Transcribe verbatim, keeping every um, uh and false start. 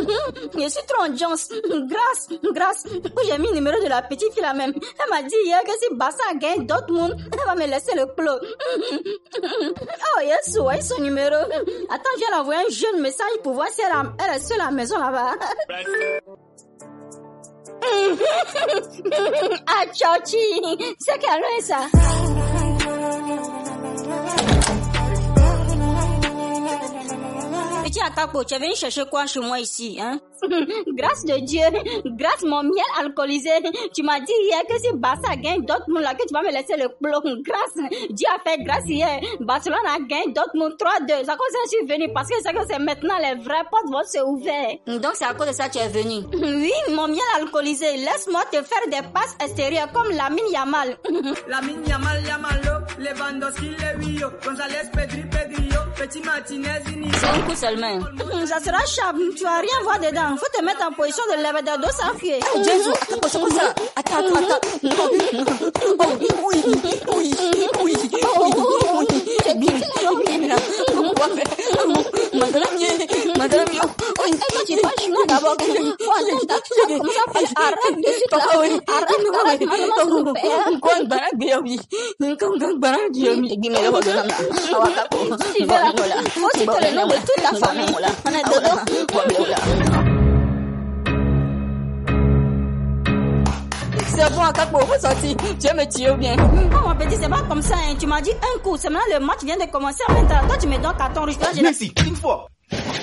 Je suis trop en Jones. Grâce, grâce. J'ai mis le numéro de la petite fille là même. Elle m'a dit hier que si Barça gagne Dortmund, elle va me laisser le club. Oh, yes, ouais, son numéro. Attends, je vais l'envoyer un jeune message pour voir si elle, a, elle est seule à la maison là-bas. Ah, Tchotchi, c'est quelle heure ça? Petit Akapo, tu es venu chercher quoi chez moi ici, hein? Grâce de Dieu, grâce mon miel alcoolisé, tu m'as dit hier que si Barça gagne Dortmund là, que tu vas me laisser le bloc. Grâce, Dieu a fait grâce hier. Barcelone a gagné Dortmund trois deux. C'est à cause de ça que je suis venu, parce que c'est que c'est maintenant les vraies portes vont se ouvrir. Donc c'est à cause de ça que tu es venu? Oui, mon miel alcoolisé, laisse-moi te faire des passes extérieures comme Lamine Yamal. Lamine Yamal, Yamalo, Lewandowski, Lewio, González, Pedri, Pedrio, Petit Martinez, Inigo. C'est un coup seulement. Ça sera chab, tu vas rien voir dedans. Faut te mettre en position de lever de dos sans fuir. Jésus, oh, c'est quoi ça? Attends, attends, attends. Oh, oui, oui, oui, oui, oui. C'est bien, c'est bien. On va faire. Madame, madame, oh, toi, tu parles chinois d'abord. Oh, attends, attends, comment ça fait? Arrête de suite là. Arrête, arrête, arrête. Quand barak biawi. Quand barak biawi. Te guimé le haut de la main. Tu veux la cola. Faut citer le nom de toute la famille. On est dedans. C'est bon, Akapo, faut sortir. Tu vas me tuer ou bien? Oh, mon petit, c'est pas comme ça, hein. Tu m'as dit un coup. C'est maintenant le match vient de commencer en même temps. Toi, tu me donnes carton rouge. Merci, une fois.